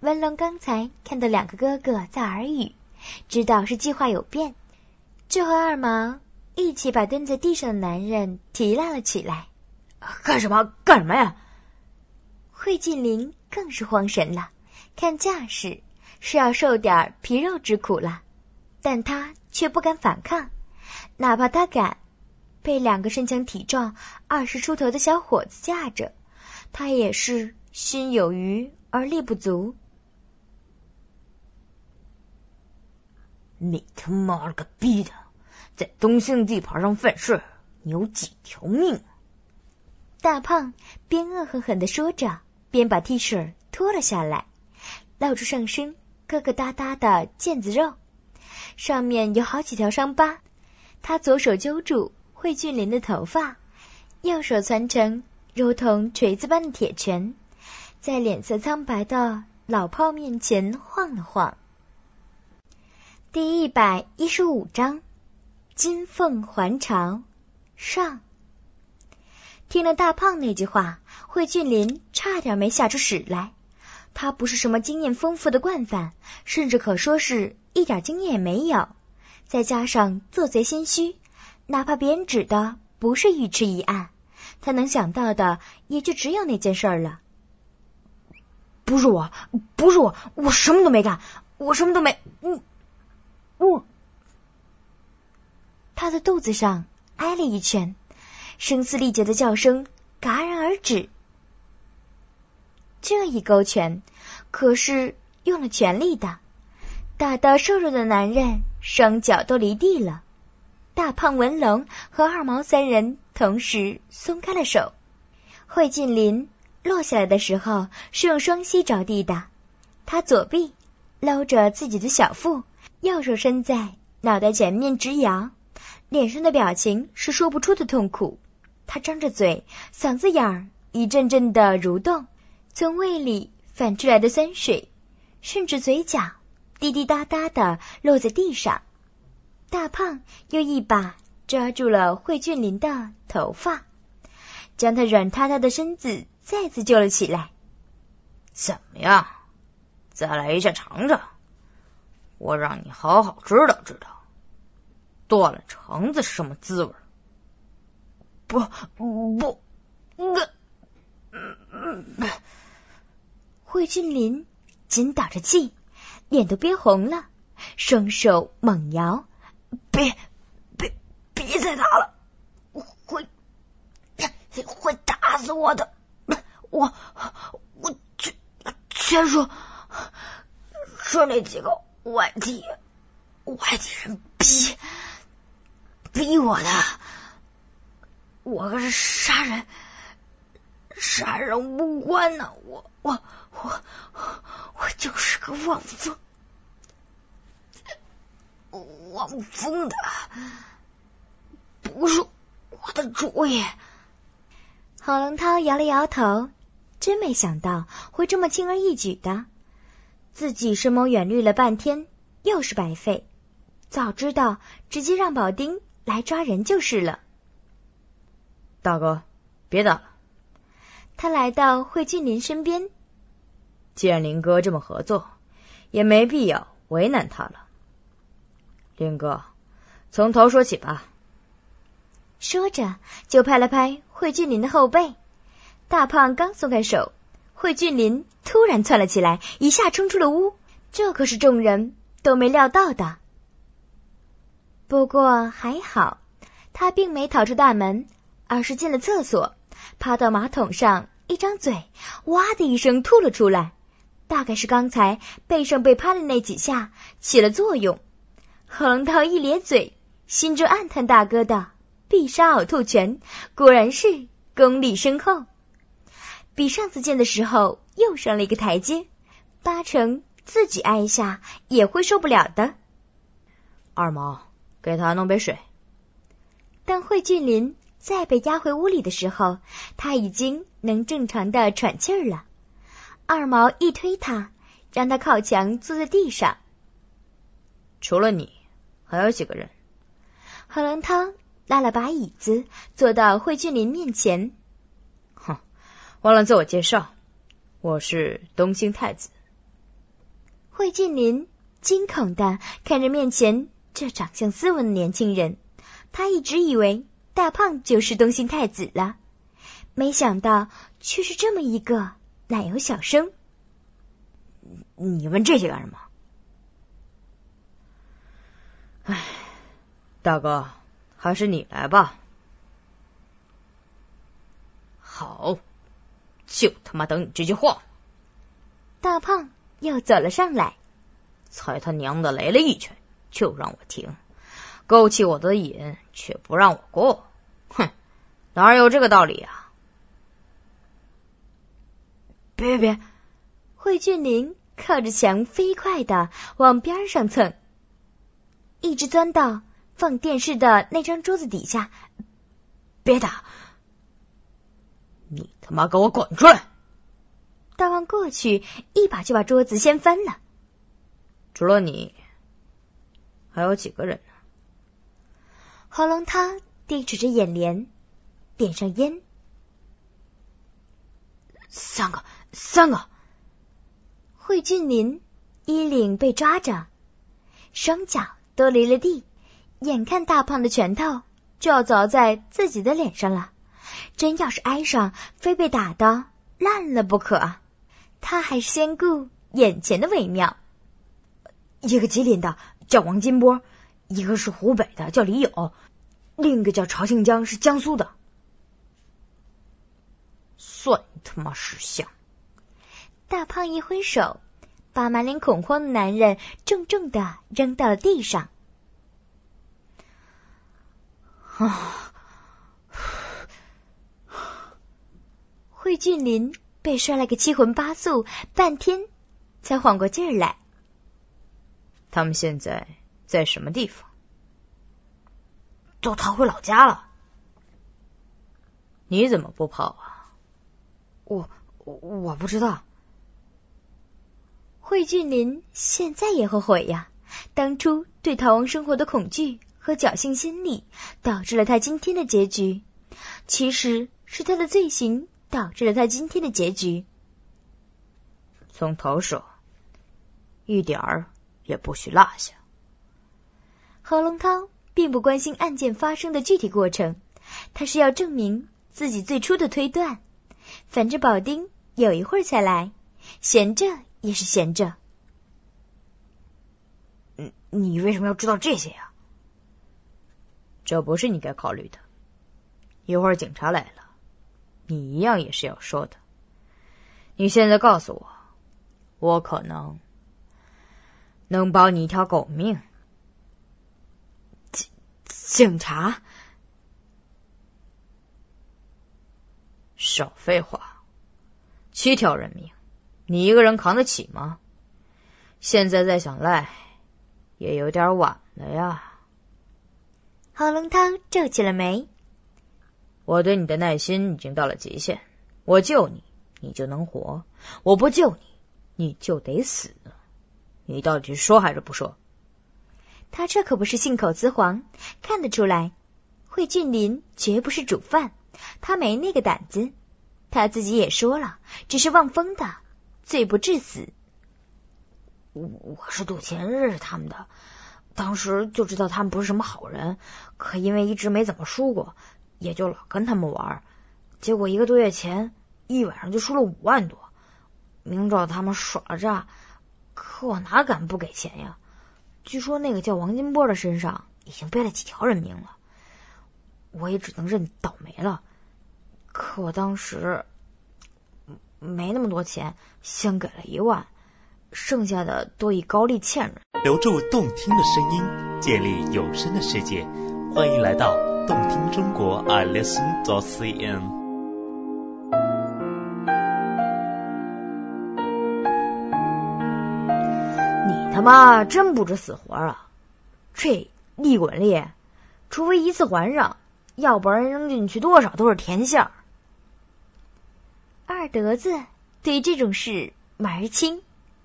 文龙刚才看到两个哥哥在耳语，知道是计划有变，就和二毛一起把蹲在地上的男人提拉了起来。 干什么？干什么呀？ 惠俊林更是慌神了，看架势是要受点皮肉之苦了，但他却不敢反抗，哪怕他敢被两个身强体壮20出头的小伙子架着，他也是心有余而力不足。 你他妈了个逼的，在东兴地盘上犯事，你有几条命？ 大胖边恶狠狠地说着，边把 T 恤脱了下来，露出上身疙疙瘩瘩的腱子肉，上面有好几条伤疤。他左手揪住惠俊林的头发，右手攒成如同锤子般的铁拳，在脸色苍白的老炮面前晃了晃。第115章，金凤还巢上。听了大胖那句话，惠俊林差点没吓出屎来。他不是什么经验丰富的惯犯，甚至可说是一点经验也没有，再加上做贼心虚，哪怕别人指的不是尉迟一案，他能想到的也就只有那件事了。 不是我，我什么都没干，我什么都没…… 他的肚子上挨了一拳，声嘶力竭的叫声戛然而止。这一勾拳可是用了全力的，打到瘦弱的男人双脚都离地了。大胖文龙和二毛三人同时松开了手。惠俊林落下来的时候是用双膝着地的，他左臂搂着自己的小腹，右手伸在脑袋前面直摇，脸上的表情是说不出的痛苦。他张着嘴，嗓子眼儿一阵阵的蠕动，从胃里反出来的酸水顺着嘴角滴滴答答的落在地上。大胖又一把抓住了惠俊林的头发，将他软塌塌的身子再次救了起来。 怎么样？再来一下尝尝，我让你好好知道知道断了肠子是什么滋味。 惠俊林紧打着气，脸都憋红了，双手猛摇。 别再打了，会打死我的。我全说那几个外地人逼我的，我可是杀人无关呢，我就是个望风的，不是我的主意。 郝龙涛摇了摇头，真没想到会这么轻而易举的，自己深谋远虑了半天又是白费，早知道直接让保丁来抓人就是了。 大哥，别打了。 他来到惠俊林身边， 既然林哥这么合作，也没必要为难他了。林哥，从头说起吧。 说着就拍了拍惠俊林的后背。大胖刚松开手，惠俊林突然窜了起来，一下冲出了屋，这可是众人都没料到的。不过还好，他并没逃出大门，而是进了厕所，趴到马桶上，一张嘴哇的一声吐了出来，大概是刚才背上被拍的那几下起了作用。郝龙涛一咧嘴，心中暗叹大哥的必杀呕吐拳果然是功力深厚，比上次见的时候又上了一个台阶，八成自己挨一下也会受不了的。 二毛，给他弄杯水。 当惠俊林再被押回屋里的时候，他已经能正常的喘气儿了。二毛一推他，让他靠墙坐在地上。 除了你，还有几个人？ 郝龙涛拉了把椅子，坐到惠俊林面前。 忘了自我介绍，我是东兴太子。 惠俊林惊恐地看着面前这长相斯文的年轻人，他一直以为大胖就是东兴太子了，没想到却是这么一个奶油小生。 你问这些干什么？唉，大哥，还是你来吧。好，就他妈等你这句话。 大胖又走了上来， 才他娘的来了一拳，就让我停，勾起我的瘾，却不让我过。哼，哪有这个道理啊？ 别！惠俊林靠着墙飞快地往边上蹭，一直钻到放电视的那张桌子底下。别打！ 你他妈给我滚出来！ 大胖过去一把就把桌子掀翻了。 除了你，还有几个人呢？ 喉咙他低垂着眼帘，点上烟。三个。惠俊林衣领被抓着，双脚都离了地，眼看大胖的拳头就要凿在自己的脸上了，真要是挨上，非被打得烂了不可。他还是先顾眼前的微妙。一个吉林的叫王金波，一个是湖北的叫李友，另一个叫曹庆江，是江苏的。 算你他妈识相！ 大胖一挥手，把满脸恐慌的男人重重地扔到了地上。惠俊林被摔了个七荤八素，半天才缓过劲儿来。 他们现在在什么地方？ 都逃回老家了。 你怎么不跑啊？ 我不知道。惠俊林现在也后悔呀，当初对逃亡生活的恐惧和侥幸心理导致了他今天的结局，其实是他的罪行导致了他今天的结局。 从头说，一点儿也不许落下。 郝龙涛并不关心案件发生的具体过程，他是要证明自己最初的推断。反正保丁有一会儿才来，闲着也是闲着。你为什么要知道这些呀？ 这不是你该考虑的。一会儿警察来了，你一样也是要说的。你现在告诉我，我可能能保你一条狗命。 警察？ 少废话，7条人命，你一个人扛得起吗？现在再想赖，也有点晚了呀。 郝龙涛皱起了眉。 我对你的耐心已经到了极限，我救你，你就能活；我不救你，你就得死。你到底是说还是不说？ 他这可不是信口雌黄，看得出来，惠俊林绝不是主犯，他没那个胆子。他自己也说了，只是望风的，罪不至死。我是杜钱认识他们的，当时就知道他们不是什么好人，可因为一直没怎么输过，也就老跟他们玩。结果1个多月前，一晚上就输了5万多，明知道他们耍了诈，可我哪敢不给钱呀？据说那个叫王金波的身上已经背了几条人命了，我也只能认倒霉了。可我当时没那么多钱，先给了1万，剩下的都以高利欠人。 留住动听的声音，建立有声的世界，欢迎来到动听中国 iListen.cn。 你他妈真不知死活啊！这利滚利，除非一次还上，要不然扔进去多少都是甜馅儿。二德子对这种事门儿清。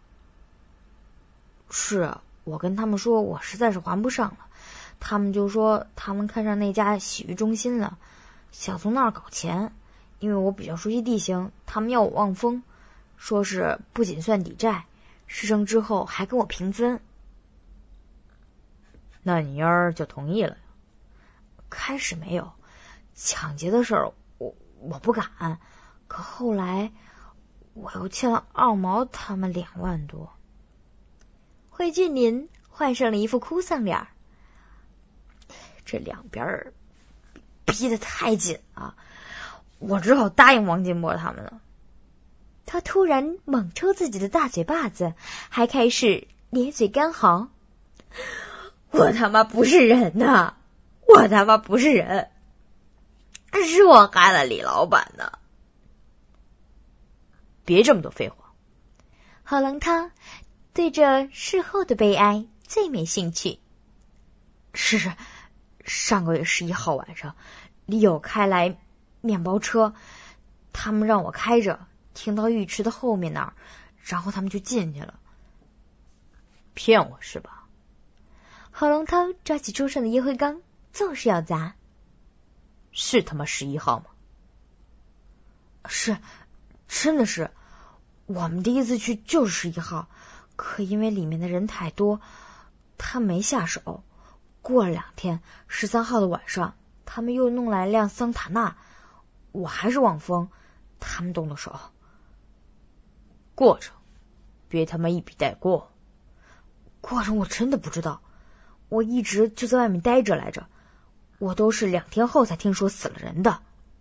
是啊，我跟他们说我实在是还不上了，他们就说他们看上那家洗浴中心了，想从那儿搞钱。因为我比较熟悉地形，他们要我望风，说是不仅算抵债， 事成之后还跟我平分。 那你丫儿就同意了呀？ 开始没有，抢劫的事儿我不敢，可后来我又欠了二毛他们2万多。惠俊林换上了一副哭丧脸，这两边逼得太紧了，我只好答应王金波他们了。他突然猛抽自己的大嘴巴子，还开始咧嘴干嚎：我他妈不是人呐！我他妈不是人，是我害了李老板的。 别这么多废话。 郝龙涛对这事后的悲哀最没兴趣。是上个月11号晚上，李友开来面包车，他们让我开着，停到浴池的后面那儿，然后他们就进去了。 骗我是吧？ 郝龙涛抓起桌上的烟灰缸，就是要砸。 是他妈11号吗？ 是，真的是。我们第一次去就是11号，可因为里面的人太多，他没下手。过了2天，13号的晚上，他们又弄来辆桑塔纳，我还是望风，他们动了手。 过程，别他妈一笔带过。 过程我真的不知道，我一直就在外面待着来着，我都是2天后才听说死了人的。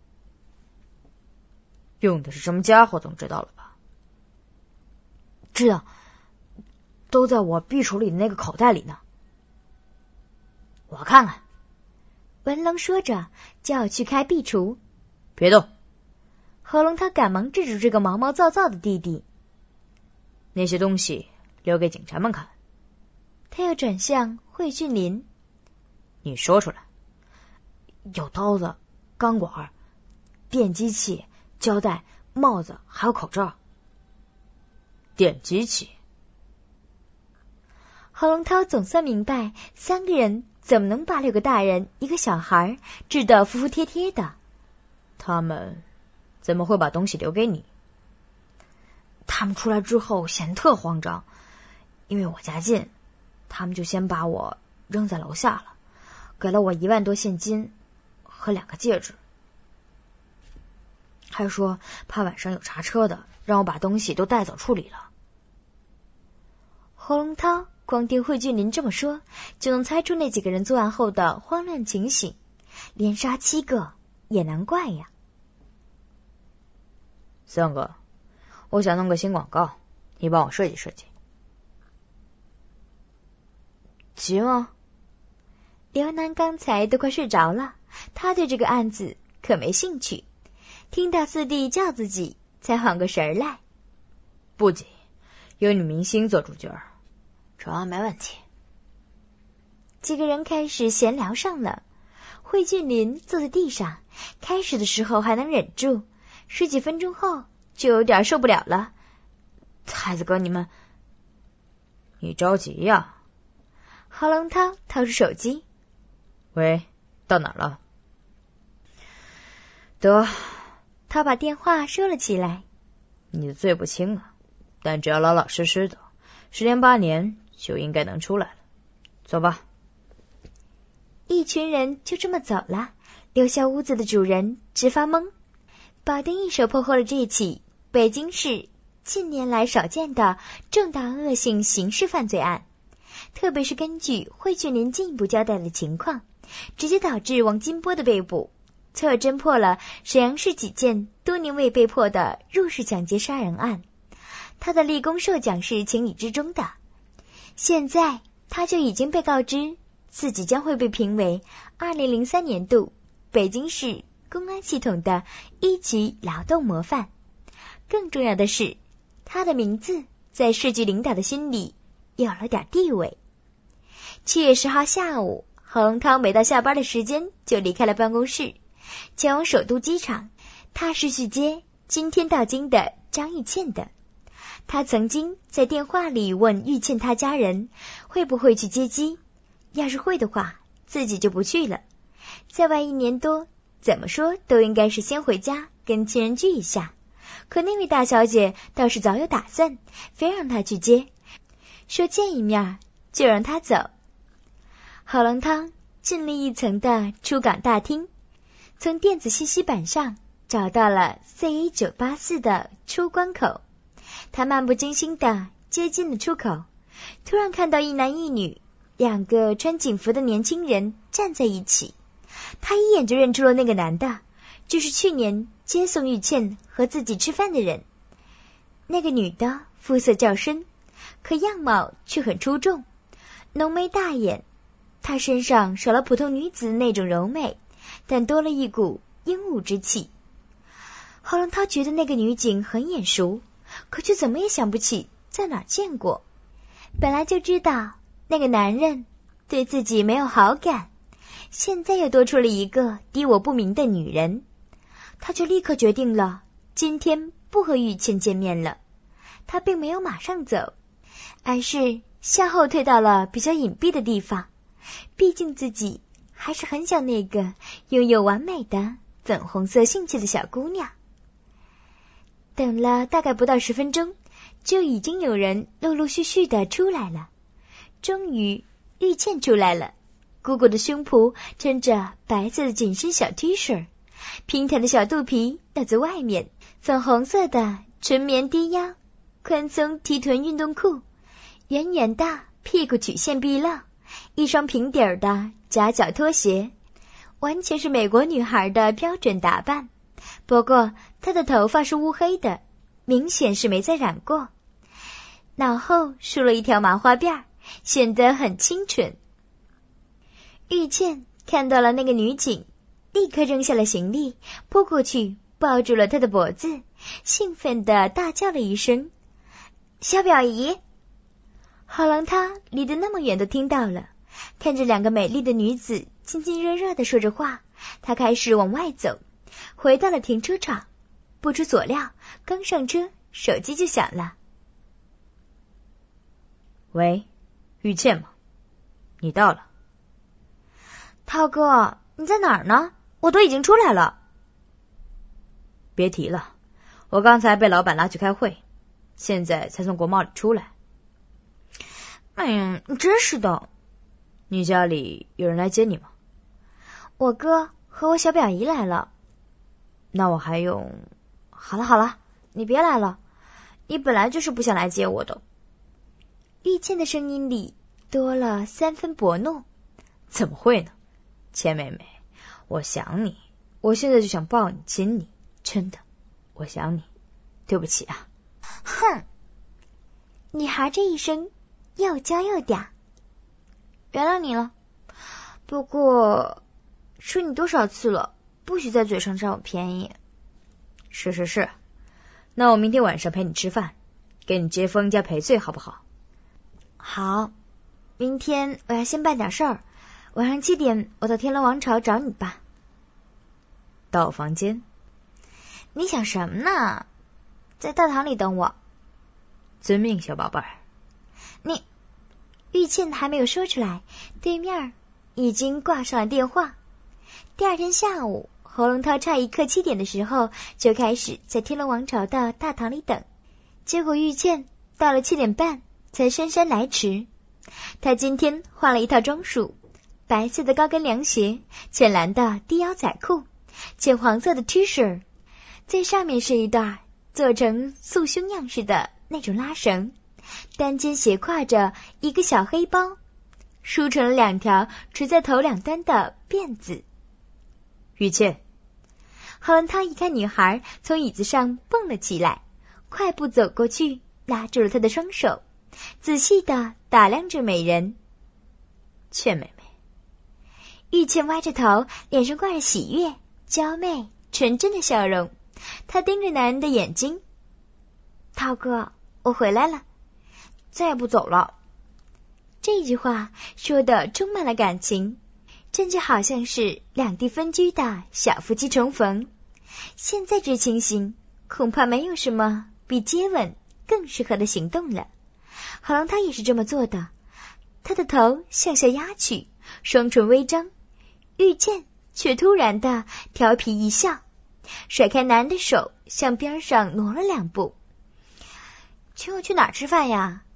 用的是什么家伙总知道了吧？ 知道，都在我壁橱里的那个口袋里呢。我看看。文龙说着就要去开壁橱。 别动！ 郝龙他赶忙制止这个毛毛躁躁的弟弟。 那些东西留给警察们看。 他又转向惠俊林。 你说出来。 有刀子、钢管、电机器、胶带、帽子，还有口罩。 电机器。 郝龙涛总算明白，3个人怎么能把6个大人一个小孩治得服服帖帖的。 他们怎么会把东西留给你？ 他们出来之后显得特慌张，因为我家近，他们就先把我扔在楼下了，给了我1万多现金和2个戒指，还说怕晚上有查车的，让我把东西都带走处理了。郝龙涛光听惠俊林这么说，就能猜出那几个人作案后的慌乱情形，连杀7个也难怪呀。 3哥，我想弄个新广告，你帮我设计设计。 急吗？刘南刚才都快睡着了，他对这个案子可没兴趣，听到4弟叫自己才缓过神来。 不急，有女明星做主角， 这没问题。几个人开始闲聊上了。惠俊林坐在地上，开始的时候还能忍住，10几分钟后就有点受不了了。太子哥，你着急呀？ 郝龙涛掏出手机。 喂，到哪了？ 得，他把电话收了起来。 你的罪不轻啊，但只要老老实实的，10年8年就应该能出来了。走吧。 一群人就这么走了，留下屋子的主人直发懵。保定一手破获了这起北京市近年来少见的重大恶性刑事犯罪案，特别是根据惠俊林进一步交代的情况，直接导致王金波的被捕，从而侦破了沈阳市几件多年未被破的入室抢劫杀人案。他的立功受奖是情理之中的。现在他就已经被告知自己将会被评为2003年度北京市公安系统的1级劳动模范。更重要的是，他的名字在市局领导的心里有了点地位。7月10号下午，郝龙涛每到下班的时间就离开了办公室，前往首都机场。他是去接今天到京的张玉倩的。他曾经在电话里问玉倩他家人会不会去接机，要是会的话，自己就不去了。在外1年多，怎么说都应该是先回家跟亲人聚一下， 可那位大小姐倒是早有打算，非让他去接，说见一面就让他走。郝龙汤进了一层的出港大厅，从电子信息板上找到了 CA984 的出关口。他漫不经心地接近了出口，突然看到一男一女2个穿警服的年轻人站在一起。他一眼就认出了那个男的，就是去年接送玉倩和自己吃饭的人。那个女的肤色较深，可样貌却很出众，浓眉大眼。她身上少了普通女子那种柔美，但多了一股英武之气。郝龙涛觉得那个女警很眼熟，可却怎么也想不起在哪儿见过。本来就知道那个男人对自己没有好感，现在又多出了一个敌我不明的女人，他就立刻决定了今天不和玉倩见面了。他并没有马上走，而是向后退到了比较隐蔽的地方，毕竟自己还是很想那个拥有完美的粉红色性气的小姑娘。等了大概不到10分钟，就已经有人陆陆续续的出来了。终于玉倩出来了，鼓鼓的胸脯撑着白色的紧身小 T 恤，平坦的小肚皮露在外面，粉红色的纯棉低腰宽松提臀运动裤，圆圆的屁股曲线毕露，一双平底儿的夹脚拖鞋，完全是美国女孩的标准打扮。不过她的头发是乌黑的，明显是没再染过，脑后梳了一条麻花辫，显得很清纯。玉倩看到了那个女警，立刻扔下了行李，扑过去抱住了她的脖子，兴奋地大叫了一声：小表姨！郝龙他离得那么远都听到了，看着2个美丽的女子亲亲热热地说着话，他开始往外走，回到了停车场。不出所料，刚上车手机就响了。 喂，玉倩吗？你到了。 涛哥，你在哪儿呢？我都已经出来了。 别提了，我刚才被老板拉去开会，现在才从国贸里出来。 哎呀，真是的。 你家里有人来接你吗？ 我哥和我小表姨来了。 那我还用…… 好了，你别来了，你本来就是不想来接我的。玉倩的声音里多了3分薄怒。 怎么会呢？倩妹妹，我想你，我现在就想抱你亲你，真的，我想你，对不起啊。 哼！女孩这一声又娇又嗲。原谅你了，不过说你多少次了，不许在嘴上占我便宜。 是，那我明天晚上陪你吃饭，给你接风加赔罪好不好？ 好，明天我要先办点事儿，晚上7点我到天龙王朝找你吧。 到我房间。 你想什么呢？在大堂里等我。 遵命，小宝贝儿。 你……玉倩还没有说出来，对面已经挂上了电话。第2天下午，侯龙涛差一刻7点的时候就开始在天龙王朝的大堂里等，结果玉倩到了7点半才姗姗来迟。她今天换了一套装束，白色的高跟凉鞋，浅蓝的低腰仔裤，浅黄色的 T 恤，最上面是一段做成束胸样式的那种拉绳，单肩斜挎着一个小黑包，梳成了2条垂在头两端的辫子。 玉倩。 郝文涛一看女孩从椅子上蹦了起来，快步走过去，拉住了她的双手，仔细地打量着美人。 倩妹妹。 玉倩歪着头，脸上挂着喜悦、娇媚、纯真的笑容。她盯着男人的眼睛。涛哥，我回来了，再也不走了。这句话说的充满了感情，真就好像是两地分居的小夫妻重逢。现在这情形，恐怕没有什么比接吻更适合的行动了。郝龙他也是这么做的，他的头向下压去，双唇微张，玉倩却突然的调皮一笑。 甩开男人的手，向边上挪了2步。请我去哪儿吃饭呀？